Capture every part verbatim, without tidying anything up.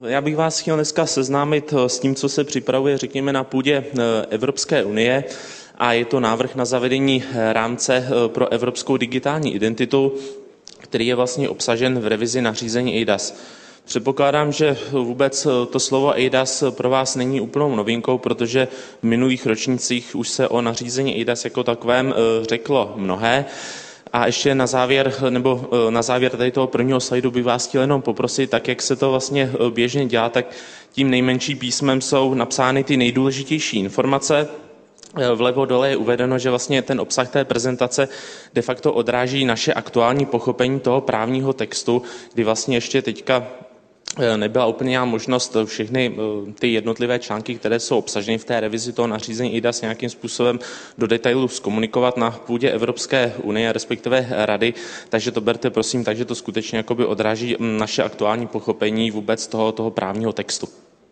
Já bych vás chtěl dneska seznámit s tím, co se připravuje, řekněme, na půdě Evropské unie, a je to návrh na zavedení rámce pro evropskou digitální identitu, který je vlastně obsažen v revizi nařízení E I D A S. Předpokládám, že vůbec to slovo E I D A S pro vás není úplnou novinkou, protože v minulých ročnících už se o nařízení E I D A S jako takovém řeklo mnohé. A ještě na závěr, nebo na závěr tady toho prvního slajdu bych vás chtěl jenom poprosit, tak jak se to vlastně běžně dělá, tak tím nejmenší písmem jsou napsány ty nejdůležitější informace. Vlevo dole je uvedeno, že vlastně ten obsah té prezentace de facto odráží naše aktuální pochopení toho právního textu, kdy vlastně ještě teďka nebyla úplně možnost všechny ty jednotlivé články, které jsou obsaženy v té revizi toho nařízení E I D A S, nějakým způsobem do detailu zkomunikovat na půdě Evropské unie, respektive Rady, takže to berte prosím, takže to skutečně jakoby odráží naše aktuální pochopení vůbec toho, toho právního textu.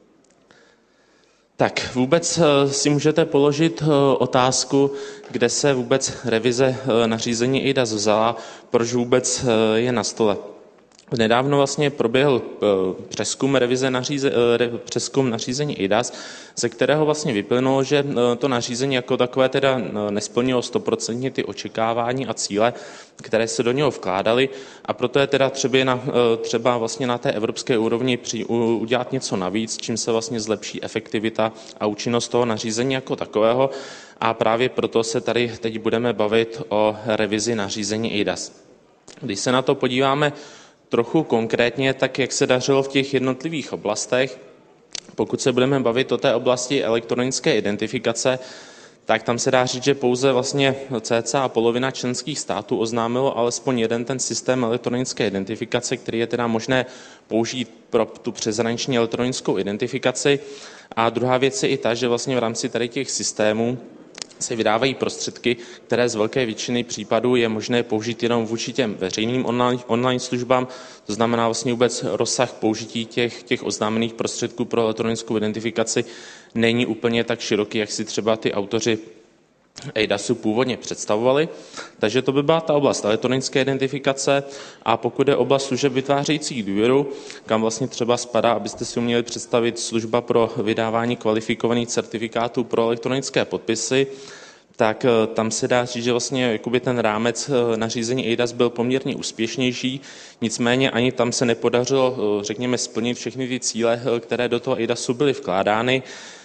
Tak vůbec si můžete položit otázku, kde se vůbec revize nařízení E I D A S vzala, proč vůbec je na stole. Nedávno vlastně proběhl přezkum revize naříze, přezkum nařízení E I D A S, ze kterého vlastně vyplynulo, že to nařízení jako takové teda nesplnilo stoprocentně ty očekávání a cíle, které se do něho vkládaly, a proto je teda třeba na, třeba vlastně na té evropské úrovni při, udělat něco navíc, čím se vlastně zlepší efektivita a účinnost toho nařízení jako takového, a právě proto se tady teď budeme bavit o revizi nařízení E I D A S. Když se na to podíváme trochu konkrétně, tak jak se dařilo v těch jednotlivých oblastech. Pokud se budeme bavit o té oblasti elektronické identifikace, tak tam se dá říct, že pouze vlastně cca polovina členských států oznámilo alespoň jeden ten systém elektronické identifikace, který je teda možné použít pro tu přeshraniční elektronickou identifikaci. A druhá věc je i ta, že vlastně v rámci tady těch systémů se vydávají prostředky, které z velké většiny případů je možné použít jenom vůči těm veřejným online, online službám. To znamená vlastně vůbec rozsah použití těch, těch oznámených prostředků pro elektronickou identifikaci není úplně tak široký, jak si třeba ty autoři E I D A Su původně představovali. Takže to by byla ta oblast elektronické identifikace. A pokud je oblast služeb vytvářejících důvěru, kam vlastně třeba spadá, abyste si uměli představit, služba pro vydávání kvalifikovaných certifikátů pro elektronické podpisy, tak tam se dá říct, že vlastně jakoby ten rámec nařízení E I D A S byl poměrně úspěšnější, nicméně ani tam se nepodařilo, řekněme, splnit všechny ty cíle, které do toho E I D A Su byly vkládány.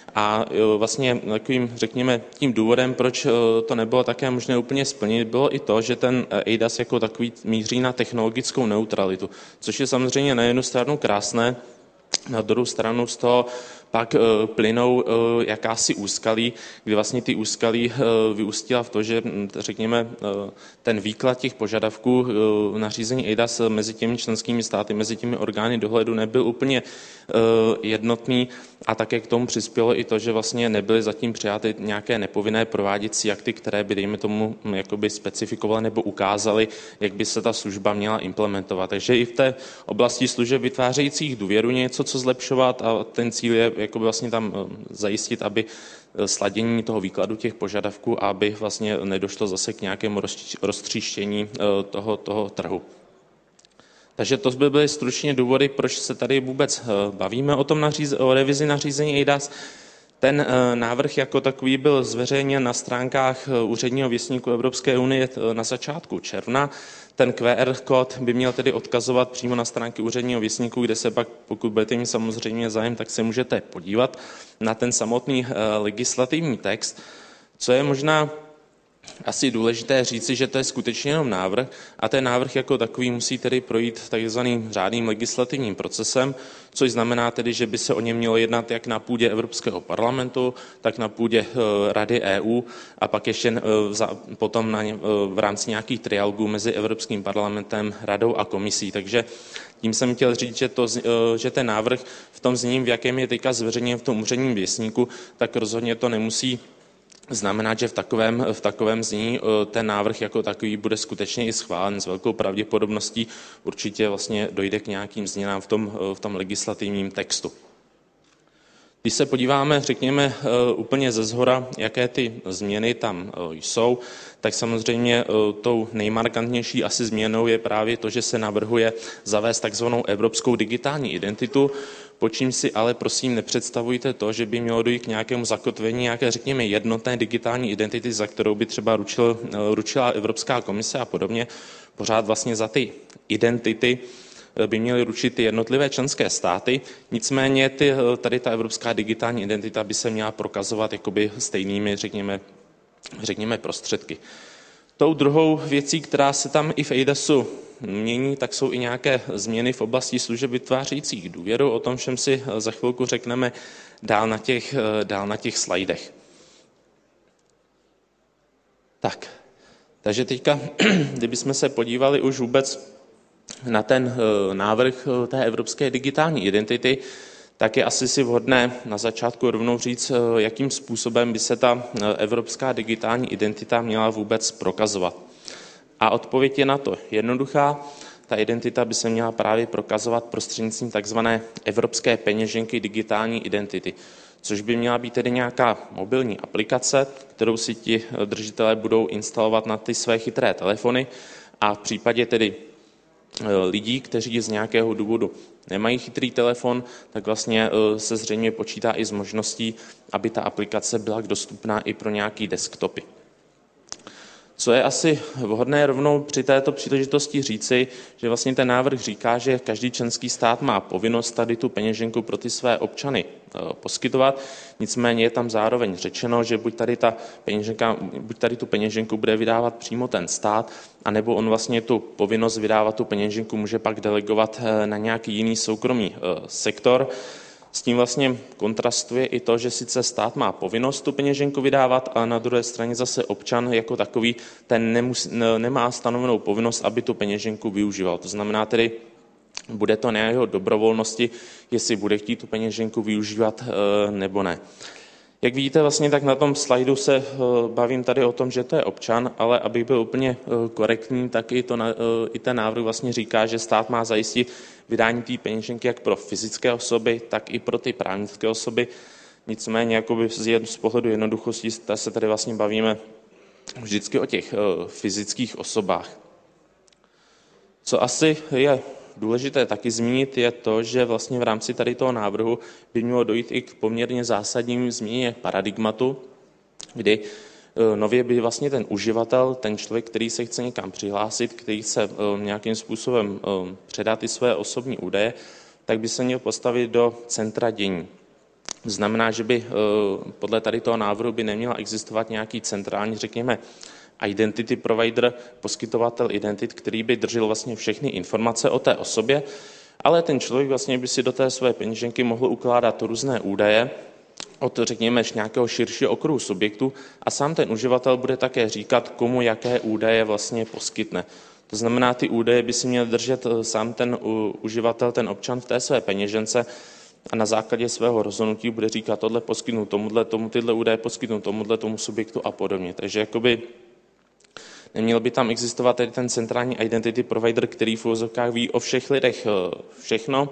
A vlastně takovým, řekněme, tím důvodem, proč to nebylo také možné úplně splnit, bylo i to, že ten E I D A S jako takový míří na technologickou neutralitu, což je samozřejmě na jednu stranu krásné, na druhou stranu z toho pak plynou jakási úskalí, kdy vlastně ty úskalí vyústila v to, že řekněme ten výklad těch požadavků nařízení E I D A S mezi těmi členskými státy, mezi těmi orgány dohledu nebyl úplně jednotný, a také k tomu přispělo i to, že vlastně nebyly zatím přijaty nějaké nepovinné prováděcí akty, které by, dejme tomu, jakoby specifikovaly nebo ukázaly, jak by se ta služba měla implementovat. Takže i v té oblasti služeb vytvářejících důvěru něco, co zlepšovat, a ten cíl je jakoby vlastně tam zajistit, aby sladění toho výkladu těch požadavků, aby vlastně nedošlo zase k nějakému roztříštění toho, toho trhu. Takže to by byly stručně důvody, proč se tady vůbec bavíme o tom naříze, o revizi nařízení E I D A S. Ten návrh jako takový byl zveřejněn na stránkách úředního věstníku Evropské unie na začátku června. Ten Q R kód by měl tedy odkazovat přímo na stránky úředního věstníku, kde se pak, pokud budete mít samozřejmě zájem, tak se můžete podívat na ten samotný legislativní text. Co je možná asi důležité říci, že to je skutečně jenom návrh, a ten návrh jako takový musí tedy projít takzvaným řádným legislativním procesem, což znamená tedy, že by se o něm mělo jednat jak na půdě Evropského parlamentu, tak na půdě Rady E U a pak ještě potom na ně, v rámci nějakých trialogů mezi Evropským parlamentem, Radou a Komisí. Takže tím jsem chtěl říct, že, to, že ten návrh v tom znění, v jakém je teďka zveřejněn v tom úředním věstníku, tak rozhodně to nemusí znamená, že v takovém, v takovém znění ten návrh jako takový bude skutečně i schválen. S velkou pravděpodobností určitě vlastně dojde k nějakým změnám v tom, v tom legislativním textu. Když se podíváme, řekněme, úplně ze zhora, jaké ty změny tam jsou, tak samozřejmě tou nejmarkantnější asi změnou je právě to, že se navrhuje zavést takzvanou evropskou digitální identitu, po čím si ale prosím nepředstavujte to, že by mělo dojít k nějakému zakotvení nějaké, řekněme, jednotné digitální identity, za kterou by třeba ručil, ručila Evropská komise a podobně. Pořád vlastně za ty identity by měly ručit ty jednotlivé členské státy, nicméně ty, tady ta evropská digitální identita by se měla prokazovat jakoby stejnými, řekněme, řekněme prostředky. Tou druhou věcí, která se tam i v eIDASu mění, tak jsou i nějaké změny v oblasti služeb vytvářejících důvěru. O tom všem si za chvilku řekneme dál na těch, dál na těch slajdech. Tak, takže teďka, kdybychom se podívali už vůbec na ten návrh té evropské digitální identity, tak je asi si vhodné na začátku rovnou říct, jakým způsobem by se ta evropská digitální identita měla vůbec prokazovat. A odpověď je na to jednoduchá. Ta identita by se měla právě prokazovat prostřednictvím takzvané evropské peněženky digitální identity, což by měla být tedy nějaká mobilní aplikace, kterou si ti držitelé budou instalovat na ty své chytré telefony a v případě tedy lidí, kteří z nějakého důvodu nemají chytrý telefon, tak vlastně se zřejmě počítá i s možností, aby ta aplikace byla dostupná i pro nějaký desktopy. Co je asi vhodné rovnou při této příležitosti říci, že vlastně ten návrh říká, že každý členský stát má povinnost tady tu peněženku pro ty své občany poskytovat, nicméně je tam zároveň řečeno, že buď tady, ta peněženka, buď tady tu peněženku bude vydávat přímo ten stát, anebo on vlastně tu povinnost vydávat tu peněženku může pak delegovat na nějaký jiný soukromý sektor. S tím vlastně kontrastuje i to, že sice stát má povinnost tu peněženku vydávat, ale na druhé straně zase občan jako takový ten nemus, nemá stanovenou povinnost, aby tu peněženku využíval. To znamená tedy, bude to na jeho dobrovolnosti, jestli bude chtít tu peněženku využívat nebo ne. Jak vidíte, vlastně tak na tom slajdu se bavím tady o tom, že to je občan, ale abych byl úplně korektní, tak i, to, i ten návrh vlastně říká, že stát má zajistit vydání té peněženky jak pro fyzické osoby, tak i pro ty právnické osoby. Nicméně jakoby z pohledu jednoduchosti se tady vlastně bavíme vždycky o těch fyzických osobách. Co asi je důležité taky zmínit, je to, že vlastně v rámci tady toho návrhu by mělo dojít i k poměrně zásadním změně paradigmatu, kdy nově by vlastně ten uživatel, ten člověk, který se chce někam přihlásit, který chce nějakým způsobem předat i své osobní údaje, tak by se měl postavit do centra dění. To znamená, že by podle tady toho návrhu by neměla existovat nějaký centrální, řekněme, identity provider, poskytovatel identit, který by držel vlastně všechny informace o té osobě, ale ten člověk vlastně by si do té své peněženky mohl ukládat různé údaje od, řekněme, nějakého širšího okruhu subjektů a sám ten uživatel bude také říkat, komu jaké údaje vlastně poskytne. To znamená, ty údaje by si měl držet sám ten uživatel, ten občan v té své peněžence a na základě svého rozhodnutí bude říkat, tohle poskytnu tomuhle, tomu tyhle údaje poskytnu tomuhle, tomu subjektu a podobně. Takže jakoby neměl by tam existovat tedy ten centrální identity provider, který v uvozovkách ví o všech lidech všechno.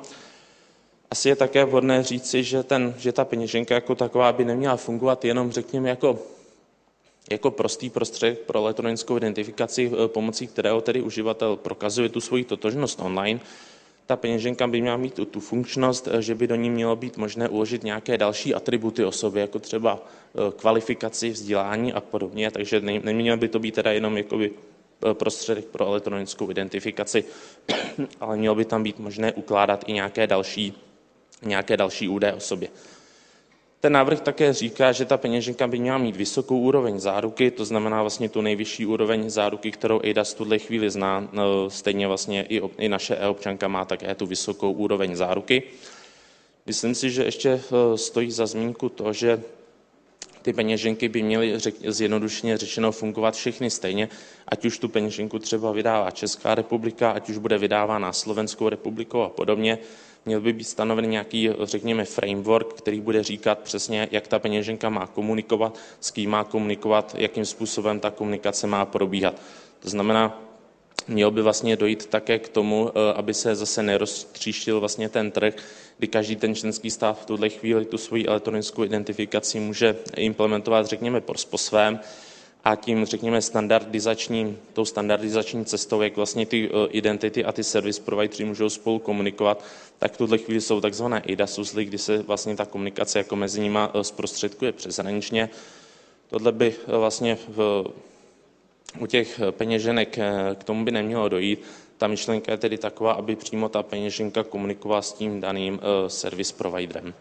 Asi je také vhodné říci, že, ten, že ta peněženka jako taková by neměla fungovat jenom, řekněme, jako, jako prostý prostředek pro elektronickou identifikaci, pomocí kterého tedy uživatel prokazuje tu svoji totožnost online. Ta peněženka by měla mít tu funkčnost, že by do ní mělo být možné uložit nějaké další atributy osoby, jako třeba kvalifikaci, vzdělání a podobně, takže nemělo by to být teda jenom jakoby prostředek pro elektronickou identifikaci, ale mělo by tam být možné ukládat i nějaké další, nějaké další údaje o sobě. Ten návrh také říká, že ta peněženka by měla mít vysokou úroveň záruky, to znamená vlastně tu nejvyšší úroveň záruky, kterou eIDAS v tuhle chvíli zná, stejně vlastně i, i naše e-občanka má také tu vysokou úroveň záruky. Myslím si, že ještě stojí za zmínku to, že ty peněženky by měly zjednodušeně řečeno fungovat všechny stejně, ať už tu peněženku třeba vydává Česká republika, ať už bude vydávána Slovenskou republikou a podobně. Měl by být stanoven nějaký, řekněme, framework, který bude říkat přesně, jak ta peněženka má komunikovat, s kým má komunikovat, jakým způsobem ta komunikace má probíhat. To znamená, mělo by vlastně dojít také k tomu, aby se zase neroztříštil vlastně ten trh, kdy každý ten členský stát v tuhle chvíli tu svoji elektronickou identifikaci může implementovat, řekněme, po svém, a tím, řekněme, standardizačním, tou standardizační cestou, jak vlastně ty identity a ty service providery můžou spolu komunikovat, tak v tuhle chvíli jsou takzvané I D A uzly, kdy se vlastně ta komunikace jako mezi nimi zprostředkuje přeshraničně. Tohle by vlastně v, u těch peněženek k tomu by nemělo dojít. Ta myšlenka je tedy taková, aby přímo ta peněženka komunikovala s tím daným service providerem.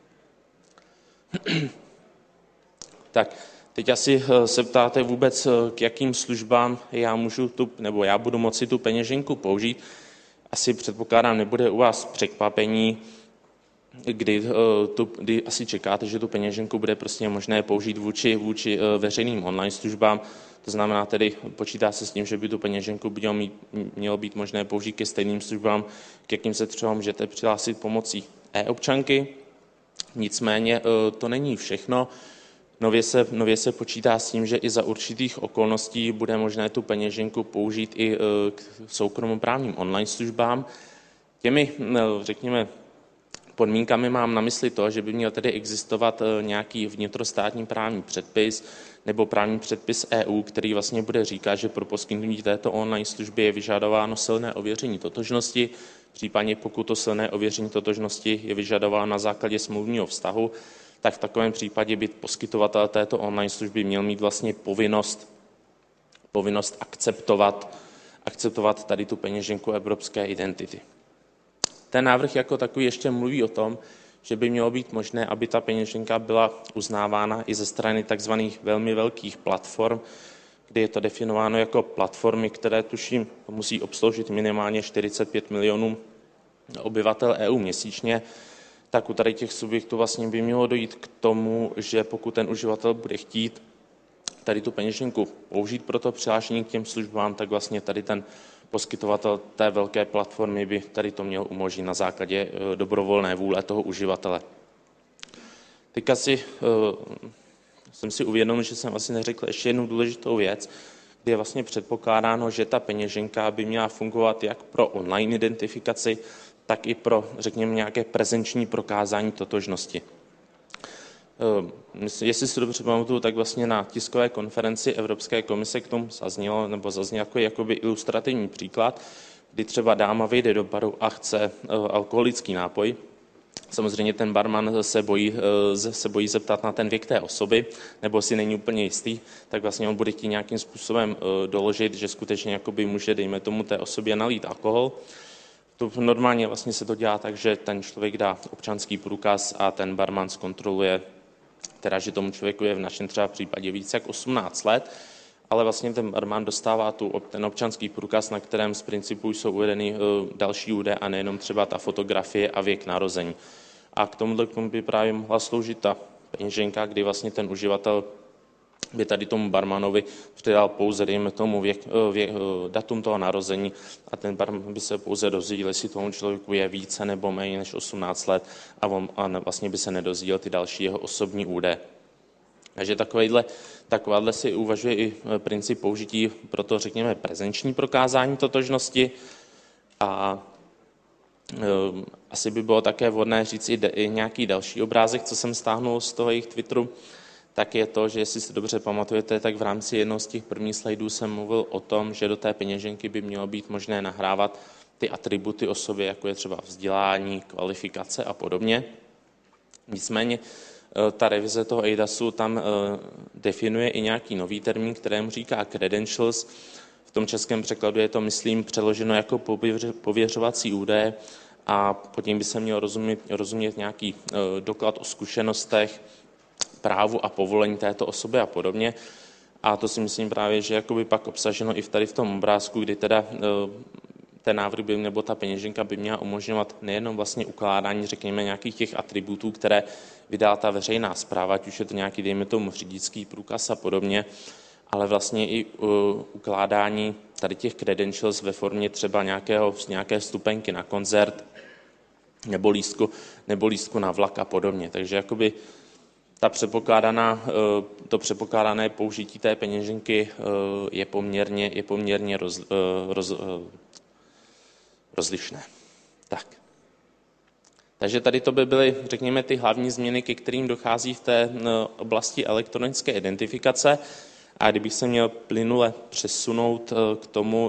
Tak, teď asi se ptáte vůbec, k jakým službám já můžu tu, nebo já budu moci tu peněženku použít. Asi předpokládám, nebude u vás překvapení, kdy, tu, kdy asi čekáte, že tu peněženku bude prostě možné použít vůči, vůči veřejným online službám. To znamená tedy, počítá se s tím, že by tu peněženku mělo, mít, mělo být možné použít ke stejným službám, k jakým se třeba můžete přihlásit pomocí e-občanky. Nicméně to není všechno. Nově se, nově se počítá s tím, že i za určitých okolností bude možné tu peněženku použít i k soukromoprávním online službám. Těmi, řekněme, podmínkami mám na mysli to, že by měl tedy existovat nějaký vnitrostátní právní předpis nebo právní předpis E U, který vlastně bude říkat, že pro poskytnutí této online služby je vyžadováno silné ověření totožnosti, případně pokud to silné ověření totožnosti je vyžadováno na základě smluvního vztahu, tak v takovém případě by poskytovatel této online služby měl mít vlastně povinnost, povinnost akceptovat, akceptovat tady tu peněženku evropské identity. Ten návrh jako takový ještě mluví o tom, že by mělo být možné, aby ta peněženka byla uznávána i ze strany tzv. Velmi velkých platform, kdy je to definováno jako platformy, které tuším musí obsloužit minimálně čtyřicet pět milionů obyvatel E U měsíčně, tak u tady těch subjektů vlastně by mělo dojít k tomu, že pokud ten uživatel bude chtít tady tu peněženku použít pro to přihlášení k těm službám, tak vlastně tady ten poskytovatel té velké platformy by tady to měl umožnit na základě dobrovolné vůle toho uživatele. Teď asi jsem si uvědomil, že jsem asi neřekl ještě jednu důležitou věc, kdy je vlastně předpokládáno, že ta peněženka by měla fungovat jak pro online identifikaci, tak i pro, řekněme, nějaké prezenční prokázání totožnosti. Jestli si dobře pamatuju, tak vlastně na tiskové konferenci Evropské komise k tomu zaznělo, nebo zazněl jako jakoby ilustrativní příklad, kdy třeba dáma vyjde do baru a chce alkoholický nápoj. Samozřejmě ten barman se bojí, se bojí zeptat na ten věk té osoby, nebo si není úplně jistý, tak vlastně on bude chtít nějakým způsobem doložit, že skutečně jakoby může, dejme tomu, té osobě nalít alkohol. To normálně vlastně se to dělá tak, že ten člověk dá občanský průkaz a ten barman zkontroluje, teda, že tomu člověku je v našem třeba případě více jak osmnáct let, ale vlastně ten barman dostává tu, ten občanský průkaz, na kterém z principu jsou uvedeny další údaje a nejenom třeba ta fotografie a věk narození. A k tomuhle by právě mohla sloužit ta peněženka, kdy vlastně ten uživatel by tady tomu barmanovi přidal pouze, dejme tomu, věk, věk, datum toho narození a ten barman by se pouze dozvěděl, jestli tomu člověku je více nebo méně než osmnáct let a, on, a vlastně by se nedozvěděl ty další jeho osobní údaje. Takže takovýhle, takováhle si uvažuje i princip použití pro to, řekněme, prezenční prokázání totožnosti a e, asi by bylo také vhodné říct i, de, i nějaký další obrázek, co jsem stáhnul z toho jejich Twitteru, tak je to, že jestli si dobře pamatujete, tak v rámci jednoho z těch prvních slajdů jsem mluvil o tom, že do té peněženky by mělo být možné nahrávat ty atributy osoby, jako je třeba vzdělání, kvalifikace a podobně. Nicméně ta revize toho eIDASu tam definuje i nějaký nový termín, kterému říká credentials. V tom českém překladu je to, myslím, přeloženo jako pověřovací údaje a pod ním by se měl rozumět, rozumět nějaký doklad o zkušenostech, právu a povolení této osoby a podobně. A to si myslím právě, že jakoby pak obsaženo i v tady v tom obrázku, kdy teda ten návrh by, nebo ta peněženka by měla umožňovat nejenom vlastně ukládání, řekněme, nějakých těch atributů, které vydá ta veřejná správa, ať už je to nějaký, dejme tomu, řidičský průkaz a podobně, ale vlastně i uh, ukládání tady těch credentials ve formě třeba nějakého, nějaké vstupenky na koncert nebo lístku, nebo lístku na vlak a podobně. Takže jakoby ta předpokládaná, to předpokládané použití té peněženky je poměrně, je poměrně roz, roz, rozlišné. Tak. Takže tady to by byly, řekněme, ty hlavní změny, ke kterým dochází v té oblasti elektronické identifikace. A kdybych se měl plynule přesunout k tomu,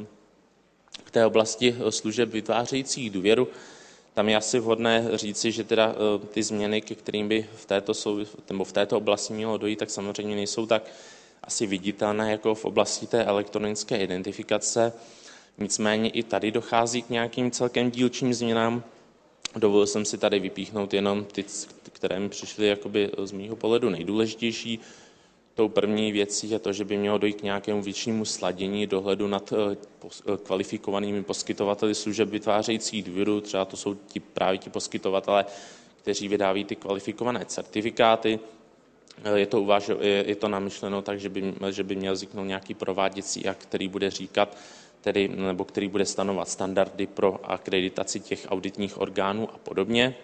k té oblasti služeb vytvářejících důvěru, tam je asi vhodné říci, že teda ty změny, ke kterým by v této, nebo v této oblasti mělo dojít, tak samozřejmě nejsou tak asi viditelné jako v oblasti té elektronické identifikace. Nicméně i tady dochází k nějakým celkem dílčím změnám. Dovolil jsem si tady vypíchnout jenom ty, které mi přišly jakoby z mýho pohledu nejdůležitější. Tou první věcí je to, že by mělo dojít k nějakému většímu sladění dohledu nad kvalifikovanými poskytovateli služeb vytvářejících důvěru. Třeba to jsou ti, právě ti poskytovatele, kteří vydávají ty kvalifikované certifikáty. Je to, uvažo, je, je to namyšleno tak, že by, že by měl vzniknout nějaký prováděcí akt, který bude říkat, tedy, nebo který bude stanovat standardy pro akreditaci těch auditních orgánů a podobně.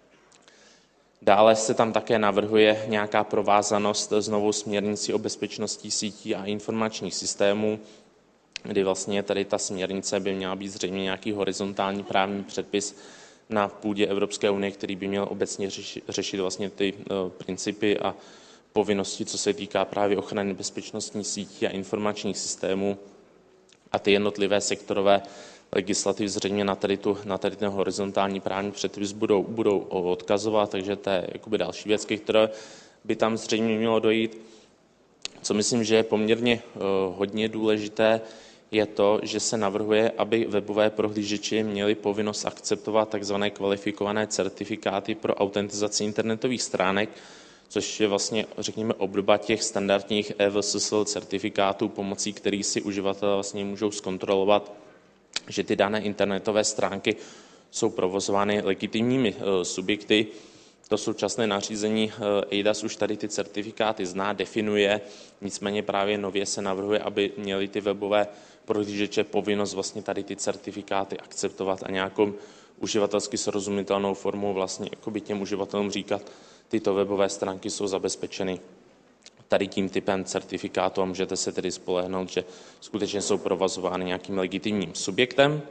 Dále se tam také navrhuje nějaká provázanost s novou směrnicí o bezpečnosti sítí a informačních systémů, kdy vlastně tady ta směrnice by měla být zřejmě nějaký horizontální právní předpis na půdě Evropské unie, který by měl obecně řešit, řešit vlastně ty uh, principy a povinnosti, co se týká právě ochrany bezpečnostní sítí a informačních systémů, a ty jednotlivé sektorové legislativy zřejmě na tady, tu, na tady ten horizontální právní předpis budou, budou odkazovat, takže to je jakoby další věc, které by tam zřejmě mělo dojít. Co myslím, že je poměrně uh, hodně důležité, je to, že se navrhuje, aby webové prohlížeči měli povinnost akceptovat tzv. Kvalifikované certifikáty pro autentizaci internetových stránek, což je vlastně, řekněme, obdoba těch standardních E V S S L certifikátů, pomocí kterých si uživatelé vlastně můžou zkontrolovat, že ty dané internetové stránky jsou provozovány legitimními subjekty. To současné nařízení E I D A S už tady ty certifikáty zná, definuje, nicméně právě nově se navrhuje, aby měli ty webové prohlížeče povinnost vlastně tady ty certifikáty akceptovat a nějakou uživatelsky srozumitelnou formou vlastně jakoby těm uživatelům říkat, tyto webové stránky jsou zabezpečeny tady tím typem certifikátu a můžete se tedy spolehnout, že skutečně jsou provozovány nějakým legitimním subjektem.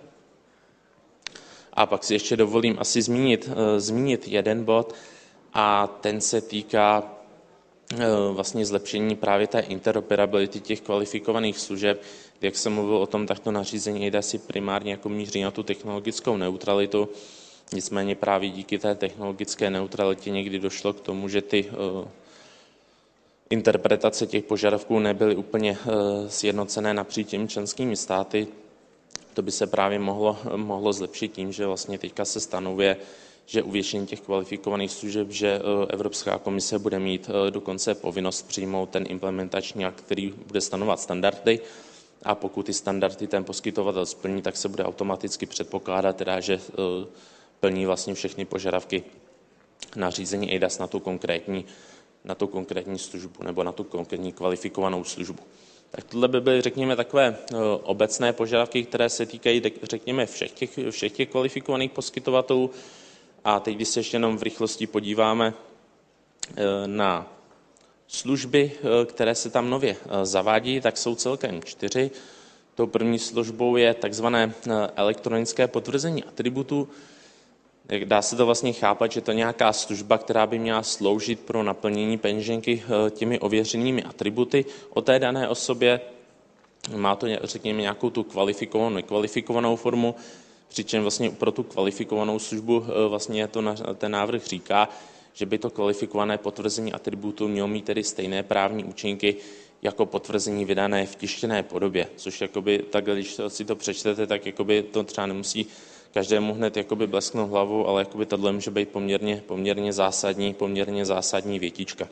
A pak si ještě dovolím asi zmínit, zmínit jeden bod a ten se týká vlastně zlepšení právě té interoperability těch kvalifikovaných služeb. Jak jsem mluvil o tom, tak to nařízení jde si primárně jako míří na tu technologickou neutralitu. Nicméně právě díky té technologické neutralitě někdy došlo k tomu, že ty uh, interpretace těch požadavků nebyly úplně uh, sjednocené napříč těmi členskými státy. To by se právě mohlo, mohlo zlepšit tím, že vlastně teďka se stanovuje, že u většiny těch kvalifikovaných služeb, že uh, Evropská komise bude mít uh, dokonce povinnost přijmout ten implementační akt, který bude stanovat standardy. A pokud ty standardy ten poskytovatel splní, tak se bude automaticky předpokládat, teda, že uh, plní vlastně všechny požadavky nařízení E I D A S na tu konkrétní, na tu konkrétní službu nebo na tu konkrétní kvalifikovanou službu. Tak tohle by byly, řekněme, takové obecné požadavky, které se týkají, řekněme, všech těch, všech těch kvalifikovaných poskytovatelů. A teď, když se ještě jenom v rychlosti podíváme na služby, které se tam nově zavádí, tak jsou celkem čtyři. Tou první službou je takzvané elektronické potvrzení atributů. Dá se to vlastně chápat, že to je nějaká služba, která by měla sloužit pro naplnění peněženky těmi ověřenými atributy o té dané osobě. Má to, řekněme, nějakou tu kvalifikovanou, nekvalifikovanou formu, přičemž vlastně pro tu kvalifikovanou službu vlastně to, ten návrh říká, že by to kvalifikované potvrzení atributu mělo mít tedy stejné právní účinky jako potvrzení vydané v tištěné podobě, což jakoby takhle, když si to přečtete, tak jakoby to třeba nemusí každému hned jakoby blesknout hlavu, ale jakoby tohle může být poměrně, poměrně zásadní, poměrně zásadní větička.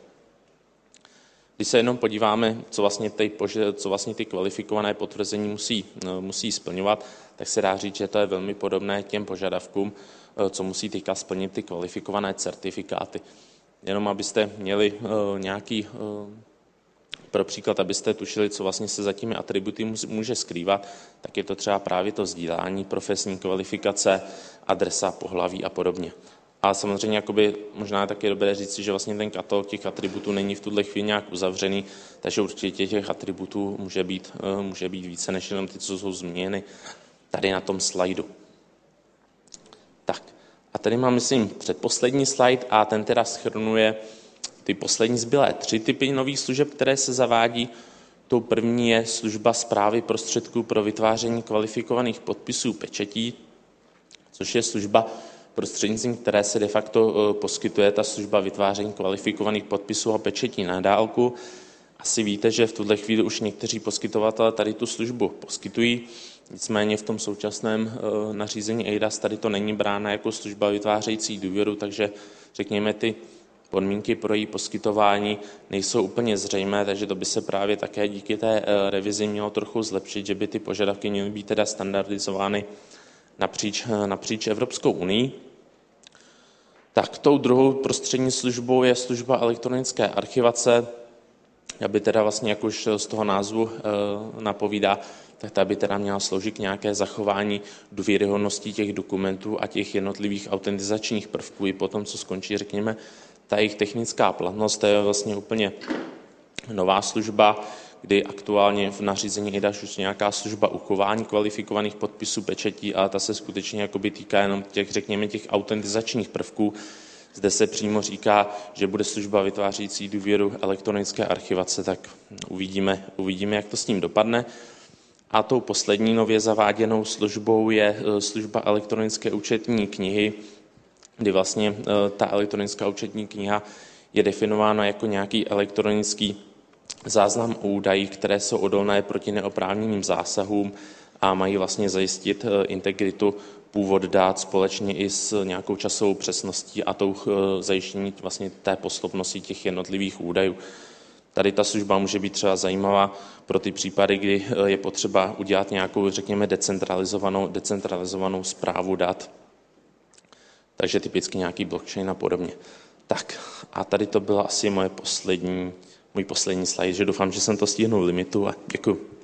Když se jenom podíváme, co vlastně ty, co vlastně ty kvalifikované potvrzení musí, musí splňovat, tak se dá říct, že to je velmi podobné těm požadavkům, co musí teďka splnit ty kvalifikované certifikáty. Jenom abyste měli nějaký, pro příklad, abyste tušili, co vlastně se za těmi atributy může skrývat, tak je to třeba právě to sdílání, profesní kvalifikace, adresa, pohlaví a podobně. A samozřejmě jakoby, možná je taky dobré říct, že vlastně ten katalog těch atributů není v tuhle chvíli nějak uzavřený, takže určitě těch atributů může být, může být více než jenom ty, co jsou změněny tady na tom slajdu. Tak a tady mám, myslím, předposlední slide a ten teda shrnuje ty poslední zbylé tři typy nových služeb, které se zavádí. Tou první je služba správy prostředků pro vytváření kvalifikovaných podpisů pečetí, což je služba, prostřednictvím které se de facto poskytuje ta služba vytváření kvalifikovaných podpisů a pečetí na dálku. Asi víte, že v tuhle chvíli už někteří poskytovatelé tady tu službu poskytují, nicméně v tom současném nařízení eIDAS tady to není brána jako služba vytvářející důvěru, takže řekněme ty podmínky pro její poskytování nejsou úplně zřejmé, takže to by se právě také díky té revizi mělo trochu zlepšit, že by ty požadavky měly být teda standardizovány napříč, napříč Evropskou unii. Tak tou druhou prostřední službou je služba elektronické archivace, aby teda vlastně, jak už z toho názvu e, napovídá, tak ta by teda měla sloužit k nějaké zachování důvěryhodnosti těch dokumentů a těch jednotlivých autentizačních prvků i potom, co skončí, řekněme, ta jejich technická platnost. To je vlastně úplně nová služba, kdy aktuálně v nařízení eIDAS už nějaká služba uchování kvalifikovaných podpisů pečetí, ale ta se skutečně jakoby týká jenom těch, řekněme, těch autentizačních prvků. Zde se přímo říká, že bude služba vytvářející důvěru elektronické archivace, tak uvidíme, uvidíme, jak to s ním dopadne. A tou poslední nově zaváděnou službou je služba elektronické účetní knihy, kdy vlastně ta elektronická účetní kniha je definována jako nějaký elektronický záznam o údajích, které jsou odolné proti neoprávněným zásahům a mají vlastně zajistit integritu původ dat společně i s nějakou časovou přesností a tou zajištění vlastně té posloupnosti těch jednotlivých údajů. Tady ta služba může být třeba zajímavá pro ty případy, kdy je potřeba udělat nějakou, řekněme, decentralizovanou, decentralizovanou správu dat. Takže typicky nějaký blockchain a podobně. Tak a tady to byla asi moje poslední, můj poslední slide, že doufám, že jsem to stihnul v limitu a děkuji.